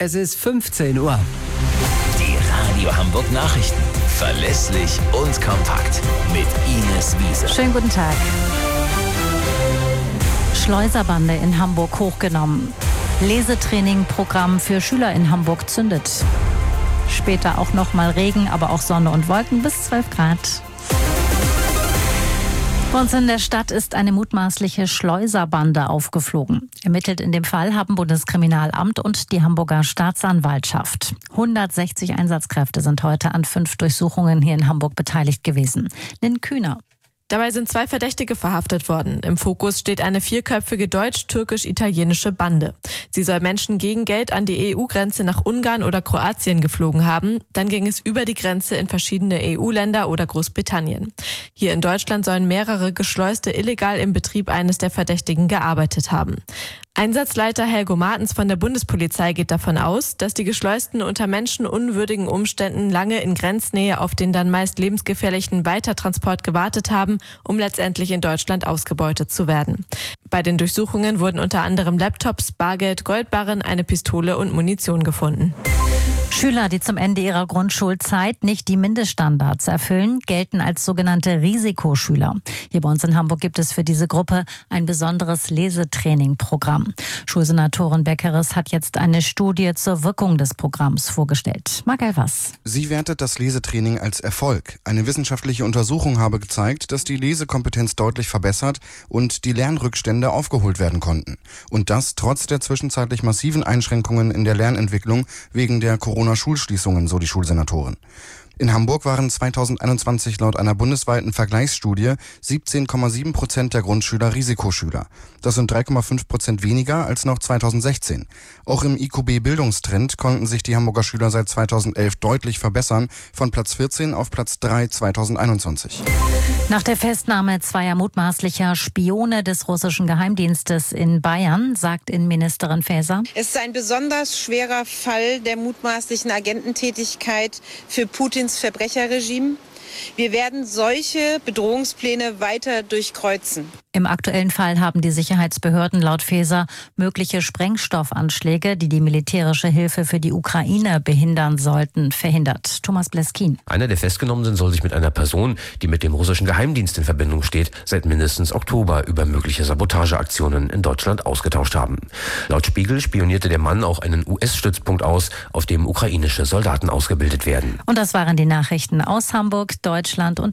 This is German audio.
Es ist 15 Uhr. Die Radio Hamburg Nachrichten. Verlässlich und kompakt. Mit Ines Wiese. Schönen guten Tag. Schleuserbande in Hamburg hochgenommen. Lesetraining-Programm für Schüler in Hamburg zündet. Später auch noch mal Regen, aber auch Sonne und Wolken bis 12 Grad. Bei uns in der Stadt ist eine mutmaßliche Schleuserbande aufgeflogen. Ermittelt in dem Fall haben Bundeskriminalamt und die Hamburger Staatsanwaltschaft. 160 Einsatzkräfte sind heute an 5 Durchsuchungen hier in Hamburg beteiligt gewesen. Lynn Kühner. Dabei sind 2 Verdächtige verhaftet worden. Im Fokus steht eine 4-köpfige deutsch-türkisch-italienische Bande. Sie soll Menschen gegen Geld an die EU-Grenze nach Ungarn oder Kroatien geflogen haben. Dann ging es über die Grenze in verschiedene EU-Länder oder Großbritannien. Hier in Deutschland sollen mehrere Geschleuste illegal im Betrieb eines der Verdächtigen gearbeitet haben. Einsatzleiter Helgo Martens von der Bundespolizei geht davon aus, dass die Geschleusten unter menschenunwürdigen Umständen lange in Grenznähe auf den dann meist lebensgefährlichen Weitertransport gewartet haben, um letztendlich in Deutschland ausgebeutet zu werden. Bei den Durchsuchungen wurden unter anderem Laptops, Bargeld, Goldbarren, eine Pistole und Munition gefunden. Schüler, die zum Ende ihrer Grundschulzeit nicht die Mindeststandards erfüllen, gelten als sogenannte Risikoschüler. Hier bei uns in Hamburg gibt es für diese Gruppe ein besonderes Lesetraining-Programm. Schulsenatorin Beckeres hat jetzt eine Studie zur Wirkung des Programms vorgestellt. Marc Elvers. Sie wertet das Lesetraining als Erfolg. Eine wissenschaftliche Untersuchung habe gezeigt, dass die Lesekompetenz deutlich verbessert und die Lernrückstände aufgeholt werden konnten. Und das trotz der zwischenzeitlich massiven Einschränkungen in der Lernentwicklung wegen der Corona-Schulschließungen, so die Schulsenatorin. In Hamburg waren 2021 laut einer bundesweiten Vergleichsstudie 17,7% der Grundschüler Risikoschüler. Das sind 3,5% weniger als noch 2016. Auch im IQB-Bildungstrend konnten sich die Hamburger Schüler seit 2011 deutlich verbessern, von Platz 14 auf Platz 3 2021. Nach der Festnahme 2 mutmaßlicher Spione des russischen Geheimdienstes in Bayern, sagt Innenministerin Faeser: Es ist ein besonders schwerer Fall der mutmaßlichen Agententätigkeit für Putins Verbrecherregime. Wir werden solche Bedrohungspläne weiter durchkreuzen. Im aktuellen Fall haben die Sicherheitsbehörden laut Faeser mögliche Sprengstoffanschläge, die die militärische Hilfe für die Ukraine behindern sollten, verhindert. Thomas Bleskin. Einer der Festgenommenen soll sich mit einer Person, die mit dem russischen Geheimdienst in Verbindung steht, seit mindestens Oktober über mögliche Sabotageaktionen in Deutschland ausgetauscht haben. Laut Spiegel spionierte der Mann auch einen US-Stützpunkt aus, auf dem ukrainische Soldaten ausgebildet werden. Und das waren die Nachrichten aus Hamburg, Deutschland und